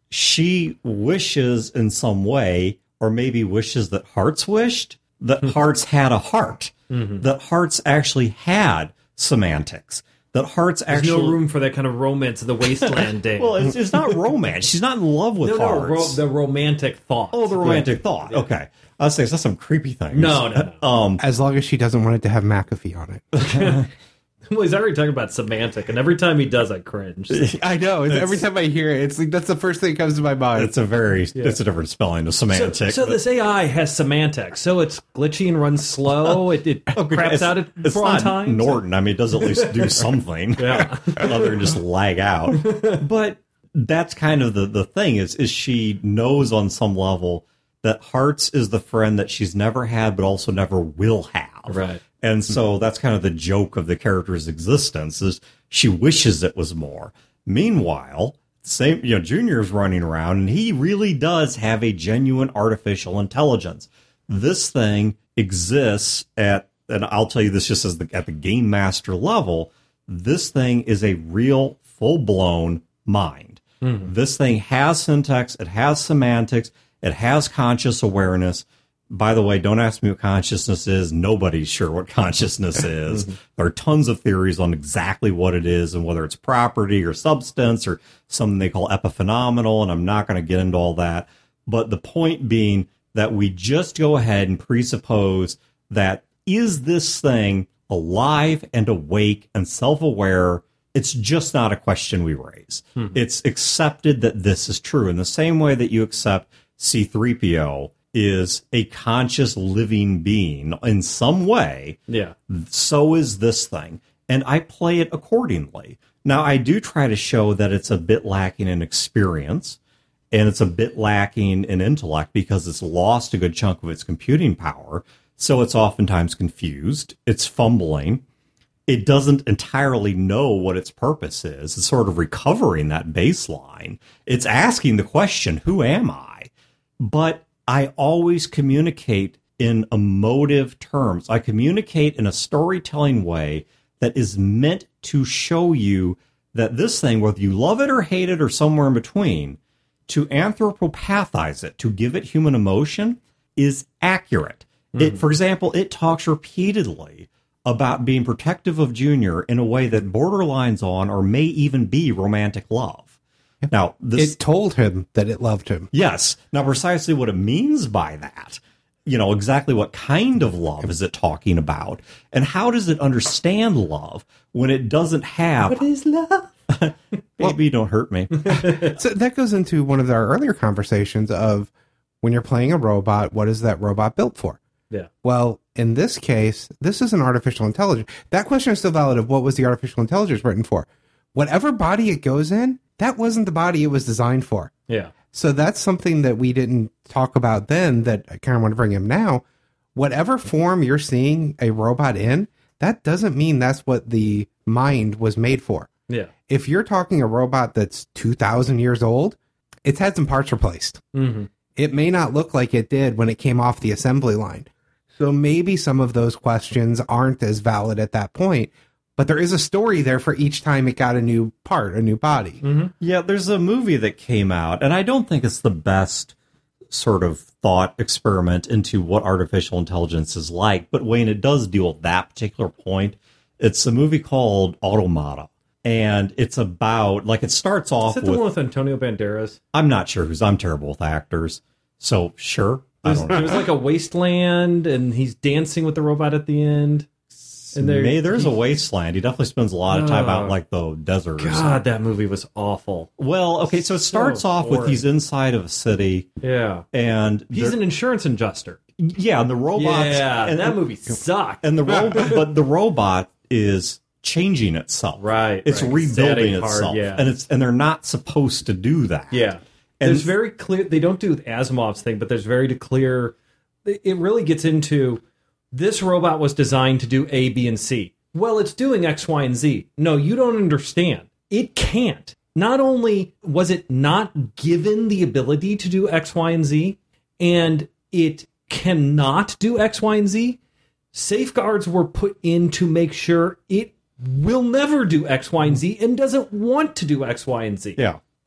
she wishes in some way, or maybe wishes that Hearts wished, that Hearts had a heart, mm-hmm. that Hearts actually had semantics, that Hearts There's actually... no room for that kind of romance of the wasteland day. Well, it's, it's not romance. She's not in love with no, Hearts. No, ro- the romantic thought. Oh, the romantic yeah. thought. Yeah. Okay. I was saying, it's not some creepy thing. No, no, no. um, as long as she doesn't want it to have McAfee on it. Well, he's already talking about semantic, and every time he does, I cringe. I know. It's, every time I hear it, it's like that's the first thing that comes to my mind. It's a very, yeah. it's a different spelling of semantic. So, so this A I has semantics. So it's glitchy and runs slow. It, it okay, craps out at it's wrong not times. Norton. I mean, it does at least do something, yeah, other than just lag out. But that's kind of the the thing is is she knows on some level that Hearts is the friend that she's never had, but also never will have. Right. And so that's kind of the joke of the character's existence is she wishes it was more. Meanwhile, same, you know, Junior's running around and he really does have a genuine artificial intelligence. This thing exists at, and I'll tell you this just as the, at the game master level, this thing is a real full blown mind. Mm-hmm. This thing has syntax. It has semantics. It has conscious awareness. By the way, don't ask me what consciousness is. Nobody's sure what consciousness is. There are tons of theories on exactly what it is and whether it's property or substance or something they call epiphenomenal, and I'm not going to get into all that. But the point being that we just go ahead and presuppose that is this thing alive and awake and self-aware? It's just not a question we raise. Mm-hmm. It's accepted that this is true in the same way that you accept C three P O is a conscious living being in some way. Yeah. So is this thing. And I play it accordingly. Now, I do try to show that it's a bit lacking in experience and it's a bit lacking in intellect because it's lost a good chunk of its computing power. So it's oftentimes confused. It's fumbling. It doesn't entirely know what its purpose is. It's sort of recovering that baseline. It's asking the question, who am I? But I always communicate in emotive terms. I communicate in a storytelling way that is meant to show you that this thing, whether you love it or hate it or somewhere in between, to anthropopathize it, to give it human emotion, is accurate. Mm-hmm. It, for example, it talks repeatedly about being protective of Junior in a way that borderlines on or may even be romantic love. Now, this, it told him that it loved him. Yes. Now, precisely what it means by that, you know, exactly what kind of love is it talking about? And how does it understand love when it doesn't have... What is love? Baby, well, don't hurt me. So that goes into one of our earlier conversations of when you're playing a robot, what is that robot built for? Yeah. Well, in this case, this is an artificial intelligence. That question is still valid of what was the artificial intelligence written for. Whatever body it goes in, that wasn't the body it was designed for. Yeah. So that's something that we didn't talk about then that I kind of want to bring up now. Whatever form you're seeing a robot in, that doesn't mean that's what the mind was made for. Yeah. If you're talking a robot that's two thousand years old, it's had some parts replaced. Mm-hmm. It may not look like it did when it came off the assembly line. So maybe some of those questions aren't as valid at that point. But there is a story there for each time it got a new part, a new body. Mm-hmm. Yeah, there's a movie that came out, and I don't think it's the best sort of thought experiment into what artificial intelligence is like. But Wayne, it does deal with that particular point. It's a movie called Automata. And it's about, like, it starts off with... Is that the with, one with Antonio Banderas? I'm not sure, because I'm terrible with actors. So, sure. I don't know. It was like a wasteland, and he's dancing with the robot at the end. And there, May, there's a wasteland. He definitely spends a lot of time uh, out like the desert. God, that movie was awful. Well, okay, so it starts so off boring. with he's inside of a city. Yeah. And he's an insurance adjuster. Yeah, and the robots. Yeah, and that movie sucked. And the robot, but the robot is changing itself. Right. It's right. rebuilding hard, itself. yeah. And it's and they're not supposed to do that. Yeah. And there's very clear, they don't do Asimov's thing, but there's very clear, it really gets into, this robot was designed to do A, B, and C. Well, it's doing X, Y, and Z. No, you don't understand. It can't. Not only was it not given the ability to do X, Y, and Z, and it cannot do X, Y, and Z, safeguards were put in to make sure it will never do X, Y, and Z and doesn't want to do X, Y, and Z. Yeah.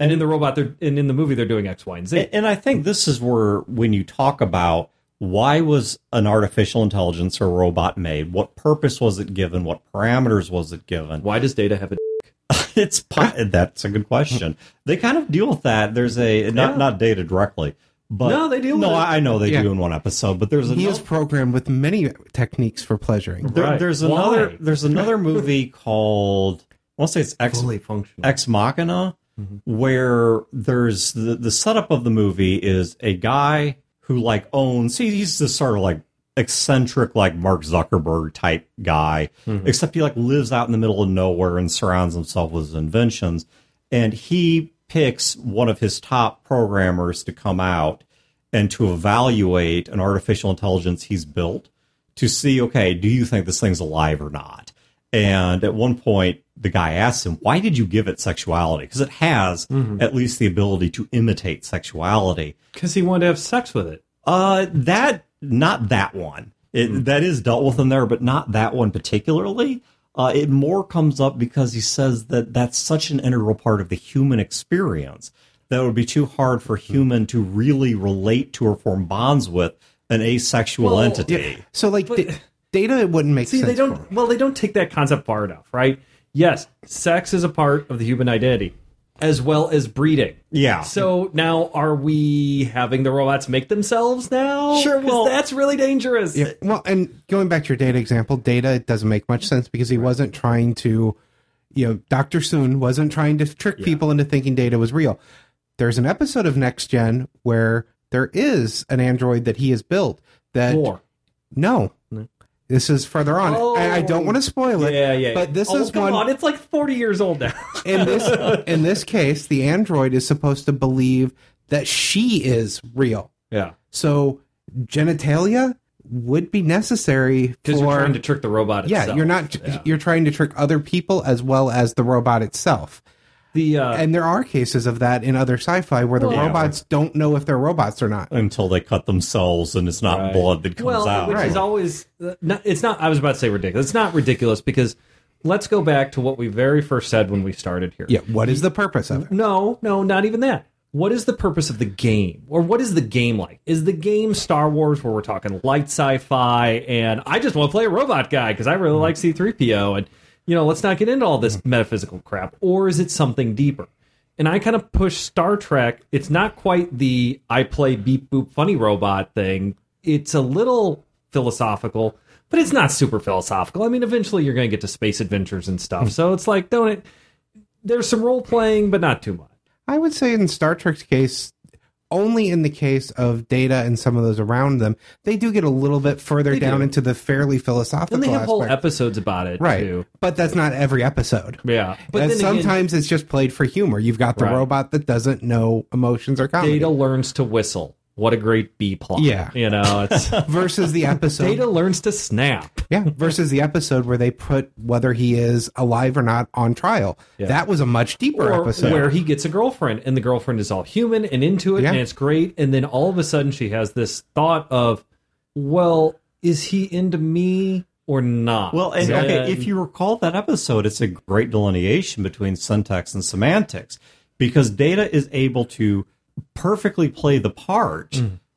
And in the robot, they're and in the movie, they're doing X, Y, and Z. And, and I think this is where, when you talk about why was an artificial intelligence or robot made, what purpose was it given, what parameters was it given? Why does Data have a It's po- that's a good question. They kind of deal with that. There's a not Yeah. not Data directly, but No, they deal No, with it. I I know they Yeah. do in one episode, but there's He another, is programmed with many techniques for pleasuring. there- Right. there's Why? another there's another movie called, I want to say it's Ex fully functional? Ex Machina, where there's the the setup of the movie is a guy who like owns he, he's this sort of like eccentric like Mark Zuckerberg type guy, except he like lives out in the middle of nowhere and surrounds himself with his inventions, and he picks one of his top programmers to come out and to evaluate an artificial intelligence he's built to see, okay, do you think this thing's alive or not? And at one point, the guy asks him, why did you give it sexuality? Because it has at least the ability to imitate sexuality. Because he wanted to have sex with it. Uh, that, not that one. It, That is dealt with in there, but not that one particularly. Uh, it more comes up because he says that that's such an integral part of the human experience that it would be too hard for human to really relate to or form bonds with an asexual Well, entity. So, like, But- da- Data it wouldn't make See, sense. they for don't. him. Well, they don't take that concept far enough, right? Yes, sex is a part of the human identity, as well as breeding. Yeah. So now, are we having the robots make themselves now? Sure, 'Cause well- that's really dangerous. Yeah, well, and going back to your Data example, Data it doesn't make much sense because he wasn't trying to, you know, Doctor Soon wasn't trying to trick people into thinking Data was real. There's an episode of Next Gen where there is an android that he has built that More. no. This is further on. Oh. I, I don't want to spoil it. Yeah, yeah. But this oh, is come one on, it's like forty years old now. in this in this case, the android is supposed to believe that she is real. Yeah, So genitalia would be necessary because for you're trying to trick the robot. yeah, itself. you're not Yeah. you're trying to trick other people as well as the robot itself. the uh, And there are cases of that in other sci-fi where the Well, yeah. robots don't know if they're robots or not. Until they cut themselves and it's not Right. blood that comes well, out. which is Right. always uh, not, it's not. I was about to say ridiculous. It's not ridiculous because let's go back to what we very first said when we started here. Yeah, what is the purpose of it? No, no, not even that. What is the purpose of the game? Or what is the game like? Is the game Star Wars where we're talking light sci-fi and I just want to play a robot guy because I really like C three P O and, you know, let's not get into all this metaphysical crap. Or is it something deeper? And I kind of push Star Trek. It's not quite the I play beep boop funny robot thing. It's a little philosophical, but it's not super philosophical. I mean, eventually you're going to get to space adventures and stuff. So it's like, don't it? There's some role playing, but not too much. I would say in Star Trek's case, only in the case of Data and some of those around them, they do get a little bit further They down do. into the fairly philosophical And they have whole aspect. episodes about it, Right. too. But that's not every episode. Yeah. But And then again, sometimes it's just played for humor. You've got the Right. robot that doesn't know emotions or comedy. Data learns to whistle. What a great B plot. Yeah. You know, it's versus the episode. Data learns to snap. Yeah, versus the episode where they put whether he is alive or not on trial. Yeah. That was a much deeper Or episode. where he gets a girlfriend and the girlfriend is all human and into it Yeah. and it's great. And then all of a sudden she has this thought of, well, is he into me or not? Well, and And- okay, if you recall that episode, it's a great delineation between syntax and semantics because Data is able to perfectly play the part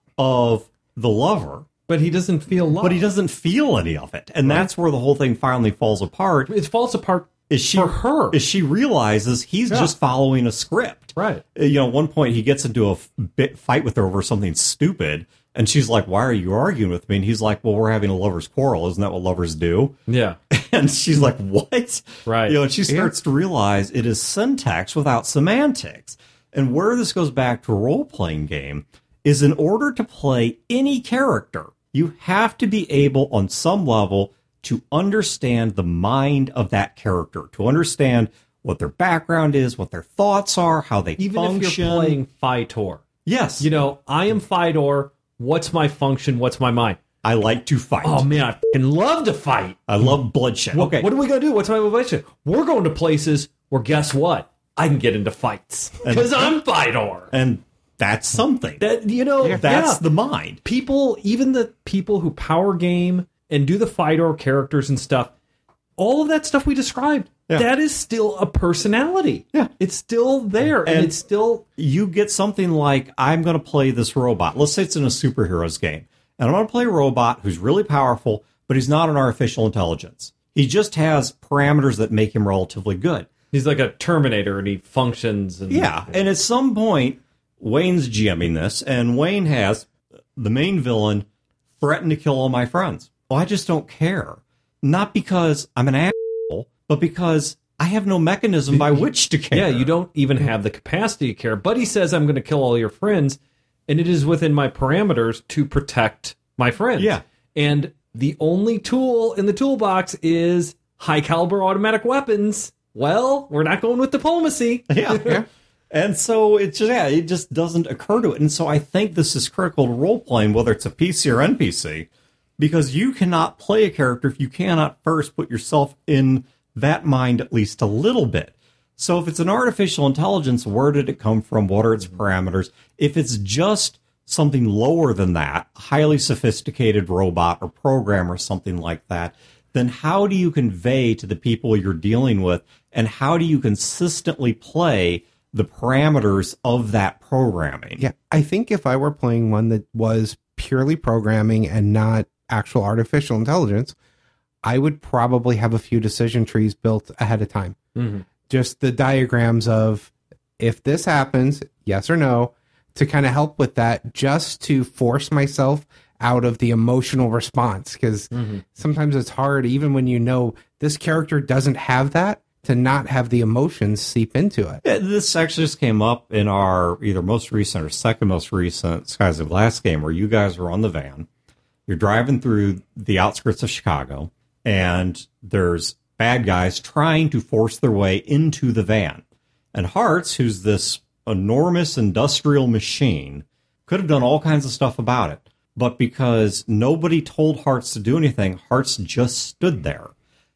of the lover, But he doesn't feel love. but he doesn't feel any of it. And that's where the whole thing finally falls apart. It falls apart Is she for her. Is she realizes he's Yeah. just following a script. Right. Uh, You know, at one point he gets into a f- bit fight with her over something stupid, and she's like, "Why are you arguing with me?" And he's like, "Well, we're having a lovers' quarrel. Isn't that what lovers do?" Yeah. And she's like, "What?" Right. You know, and she starts to realize it is syntax without semantics. And where this goes back to a role-playing game is in order to play any character, you have to be able on some level to understand the mind of that character, to understand what their background is, what their thoughts are, how they Even function. if you're playing Phytor. Yes. You know, I am Fydor. What's my function? What's my mind? I like to fight. Oh man, I fucking love to fight. I love bloodshed. What, Okay. what are we gonna do? What's my motivation? We're going to places where guess what? I can get into fights because I'm Fydor. and that's something. That you know, that's yeah. the mind. people, even the people who power game and do the Fydor characters and stuff. All of that stuff we described Yeah. that is still a personality. Yeah. It's still there, and, And- it's still... You get something like, I'm going to play this robot. Let's say it's in a superheroes game. And I'm going to play a robot who's really powerful, but he's not an artificial intelligence. He just has parameters that make him relatively good. He's like a Terminator, and he functions. And, Yeah, and at some point, Wayne's GMing this, and Wayne has the main villain threaten to kill all my friends. Well, I just don't care. Not because I'm an asshole, but because I have no mechanism by which to care. Yeah, you don't even have the capacity to care. But he says, I'm going to kill all your friends, and it is within my parameters to protect my friends. Yeah. And the only tool in the toolbox is high-caliber automatic weapons. Well, we're not going with diplomacy. Yeah. yeah. And so it just, yeah, it just doesn't occur to it. And so I think this is critical to role-playing, whether it's a P C or N P C, because you cannot play a character if you cannot first put yourself in that mind at least a little bit. So if it's an artificial intelligence, where did it come from? What are its parameters? If it's just something lower than that, highly sophisticated robot or program or something like that, then how do you convey to the people you're dealing with, and how do you consistently play the parameters of that programming? Yeah, I think if I were playing one that was purely programming and not actual artificial intelligence, I would probably have a few decision trees built ahead of time. Mm-hmm. Just the diagrams of, if this happens, yes or no, to kind of help with that, just to force myself out of the emotional response. Because Mm-hmm. sometimes it's hard, even when you know this character doesn't have that, to not have the emotions seep into it. Yeah, this actually just came up in our either most recent or second most recent Skies of Glass game, where you guys were on the van. You're driving through the outskirts of Chicago, and there's bad guys trying to force their way into the van. And Hearts, who's this enormous industrial machine, could have done all kinds of stuff about it. But because nobody told Hearts to do anything, Hearts just stood there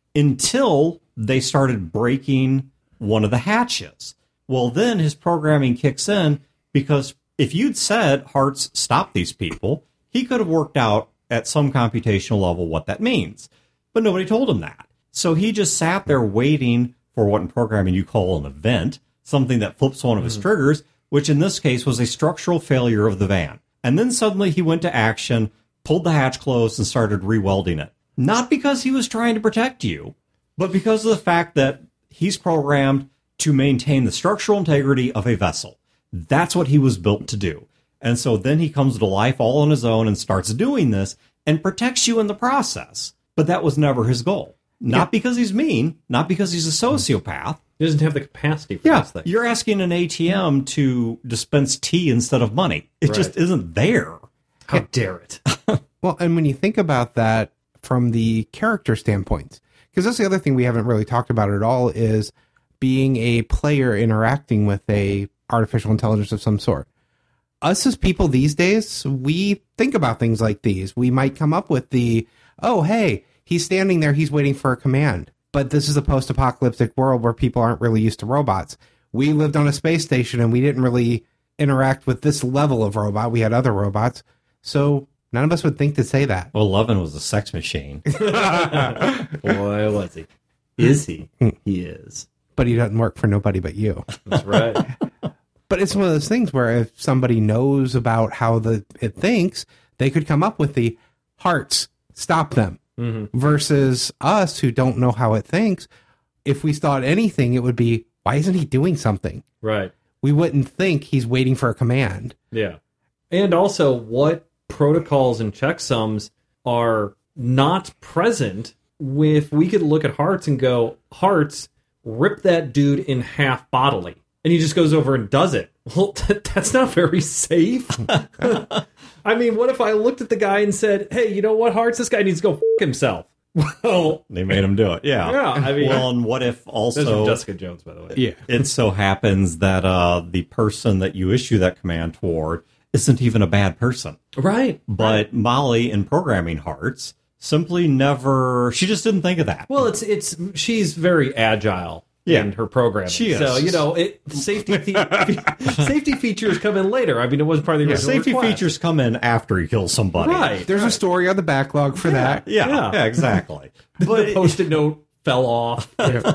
until they started breaking one of the hatches. Well, then his programming kicks in, because if you'd said, Hearts, stop these people, he could have worked out at some computational level what that means. But nobody told him that. So he just sat there waiting for what in programming you call an event, something that flips one of his triggers, which in this case was a structural failure of the van. And then suddenly he went to action, pulled the hatch closed, and started re-welding it. Not because he was trying to protect you, but because of the fact that he's programmed to maintain the structural integrity of a vessel. That's what he was built to do. And so then he comes to life all on his own and starts doing this and protects you in the process. But that was never his goal. Not Yeah. because he's mean, not because he's a sociopath. He doesn't have the capacity for Yeah, this thing. you're asking an A T M to dispense tea instead of money. It Right. just isn't there. How dare it? Well, and when you think about that from the character standpoint, because that's the other thing we haven't really talked about at all, is being a player interacting with a artificial intelligence of some sort. Us as people these days, we think about things like these. We might come up with the, oh, hey, he's standing there, he's waiting for a command. But this is a post-apocalyptic world where people aren't really used to robots. We lived on a space station and we didn't really interact with this level of robot. We had other robots. So none of us would think to say that. Well, Levin was a sex machine. Boy, was he. Is he? He is. But he doesn't work for nobody but you. That's right. But it's one of those things where if somebody knows about how the it thinks, they could come up with the Hearts, stop them. Mm-hmm. Versus us who don't know how it thinks. If we thought anything, it would be, why isn't he doing something? Right. We wouldn't think he's waiting for a command. Yeah. And also, what protocols and checksums are not present if we could look at Hearts and go, Hearts, rip that dude in half bodily. And he just goes over and does it. Well, that, that's not very safe. I mean, what if I looked at the guy and said, hey, you know what, Hearts? This guy needs to go f*** himself. Well, They made him do it. Yeah. yeah, I mean, Well, and what if this is also from Jessica Jones, by the way. Yeah. it so happens that uh, the person that you issue that command toward isn't even a bad person? Right. But Molly, in programming Hearts, simply never, she just didn't think of that. Well, it's it's she's very agile Yeah. in her programming. She is. So, you know, it, safety fe- safety features come in later. I mean, it wasn't part of the original Safety request. features come in after you kill somebody. Right. There's a story on the backlog for that. Yeah, Yeah. yeah, exactly. But But the post-it note fell off.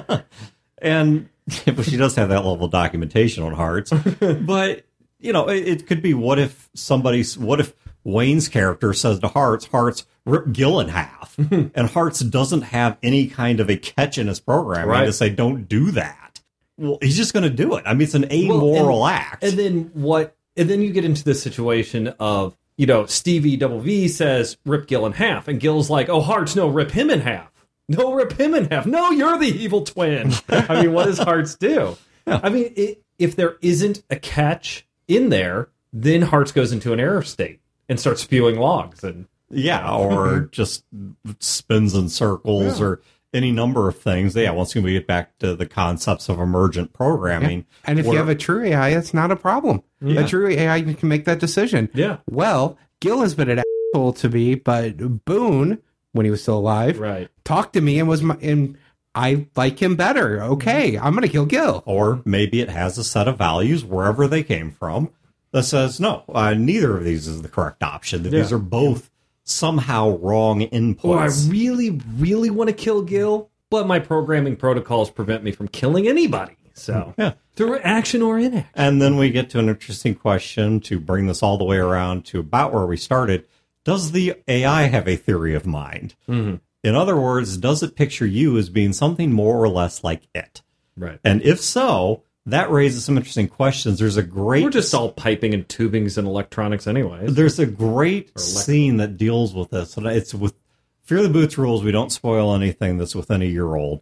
And but she does have that level of documentation on Hearts. But, you know, it, it could be what if somebody's, what if Wayne's character says to Hearts, Hearts, rip Gil in half. And Hearts doesn't have any kind of a catch in his programming Right. to say, don't do that. Well, he's just going to do it. I mean, it's an amoral Well, and, act. And then what? And then you get into the situation of, you know, Stevie Double V says, rip Gil in half. And Gil's like, oh, Hearts, no, rip him in half. No, rip him in half. No, you're the evil twin. I mean, what does Hearts do? Yeah. I mean, it, if there isn't a catch in there, then Hearts goes into an error state and starts spewing logs. And Yeah, or just spins in circles, Yeah. or any number of things. Yeah, once again, we get back to the concepts of emergent programming. And if you where- have a true A I, it's not a problem. Yeah. A true A I can make that decision. yeah, Well, Gil has been an asshole to me, but Boone, when he was still alive, right. talked to me and was my, and I like him better. Okay, I'm going to kill Gil. or maybe it has a set of values wherever they came from that says, no, uh, neither of these is the correct option. That These Yeah. are both somehow wrong inputs. Or I really, really want to kill Gil, but my programming protocols prevent me from killing anybody. So, Yeah. through action or inaction. And then we get to an interesting question to bring this all the way around to about where we started. Does the A I have a theory of mind? Mm-hmm. In other words, does it picture you as being something more or less like it? Right. And if so, that raises some interesting questions. There's a great We're just all piping and tubings and electronics anyways. there's a great elect- scene that deals with this, and it's with Fear the Boots rules. We don't spoil anything that's within a year old.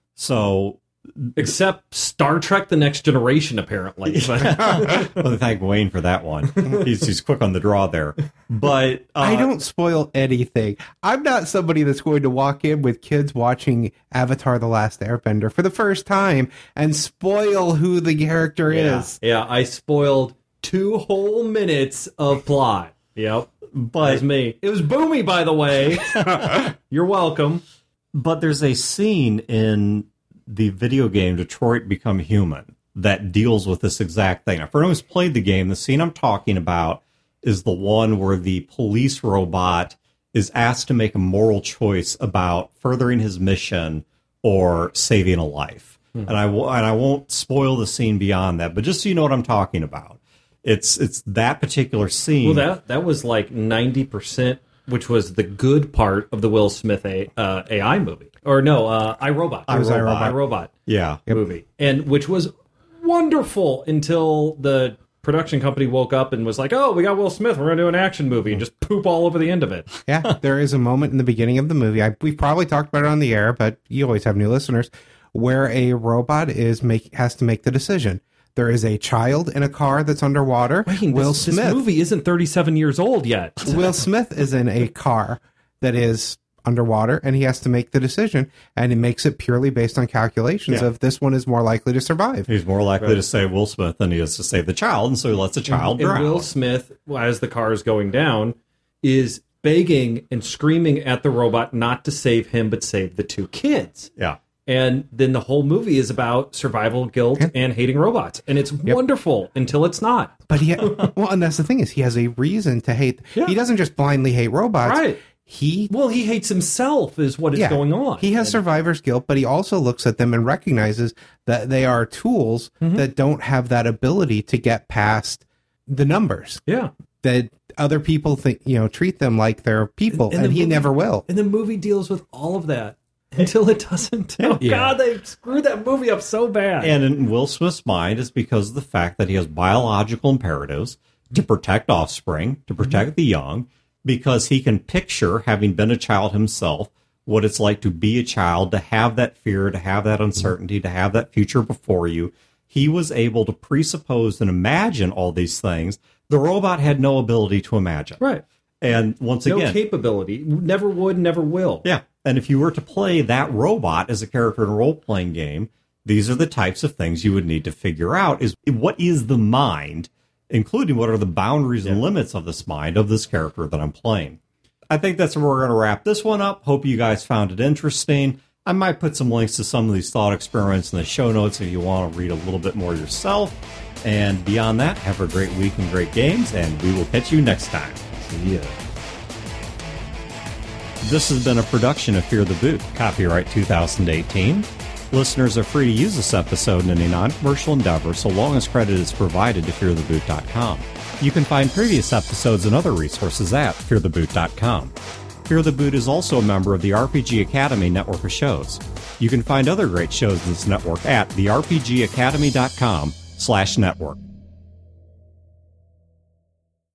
So, Except Star Trek The Next Generation, apparently. But, well, thank Wayne for that one. He's he's quick on the draw there. But uh, I don't spoil anything. I'm not somebody that's going to walk in with kids watching Avatar The Last Airbender for the first time and spoil who the character Yeah. is. yeah, I spoiled two whole minutes of plot. Yep. That was But me. It was Boomy, by the way. You're welcome. but there's a scene in the video game Detroit Become Human that deals with this exact thing. Now, for anyone who's played the game, the scene I'm talking about is the one where the police robot is asked to make a moral choice about furthering his mission or saving a life. And I w- and I won't spoil the scene beyond that, but just so you know what I'm talking about, it's it's that particular scene. Well, that that was like ninety percent, which was the good part of the Will Smith A, uh, A I movie. Or no, uh, iRobot. It was iRobot. iRobot yeah, movie. And which was wonderful until the production company woke up and was like, oh, we got Will Smith, we're going to do an action movie, and just poop all over the end of it. Yeah, there is a moment in the beginning of the movie. I, we've probably talked about it on the air, but you always have new listeners, where a robot is make has to make the decision. There is a child in a car that's underwater. Wayne, Will this, Smith. this movie isn't thirty-seven years old yet. Will Smith is in a car that is underwater, and he has to make the decision, and he makes it purely based on calculations Yeah. of this one is more likely to survive. he's more likely Right. to save Will Smith than he is to save the child, and so he lets the child And drown. Will Smith, as the car is going down, is begging and screaming at the robot not to save him, but save the two kids. yeah. And then the whole movie is about survival guilt and hating robots. And it's wonderful until it's not. But he, well, and that's the thing is he has a reason to hate. Yeah. He doesn't just blindly hate robots. Right. He Well, he hates himself is what is yeah, going on. He has And- survivor's guilt, but he also looks at them and recognizes that they are tools Mm-hmm. that don't have that ability to get past the numbers. Yeah. That other people think, you know, treat them like they're people, and, the he movie- never will. And the movie deals with all of that until it doesn't. Oh, Yeah. God, they screwed that movie up so bad. And in Will Smith's mind is because of the fact that he has biological imperatives to protect offspring, to protect the young, because he can picture, having been a child himself, what it's like to be a child, to have that fear, to have that uncertainty, to have that future before you. He was able to presuppose and imagine all these things. The robot had no ability to imagine. right. And once No again, capability. Never would, never will. yeah. And if you were to play that robot as a character in a role-playing game, these are the types of things you would need to figure out is what is the mind, including what are the boundaries and limits of this mind of this character that I'm playing. I think that's where we're going to wrap this one up. Hope you guys found it interesting. I might put some links to some of these thought experiments in the show notes if you want to read a little bit more yourself. And beyond that, have a great week and great games, and we will catch you next time. See ya. This has been a production of Fear the Boot, copyright two thousand eighteen. Listeners are free to use this episode in any non-commercial endeavor so long as credit is provided to fear the boot dot com. You can find previous episodes and other resources at fear the boot dot com. Fear the Boot is also a member of the R P G Academy network of shows. You can find other great shows in this network at the r p g academy dot com slash network.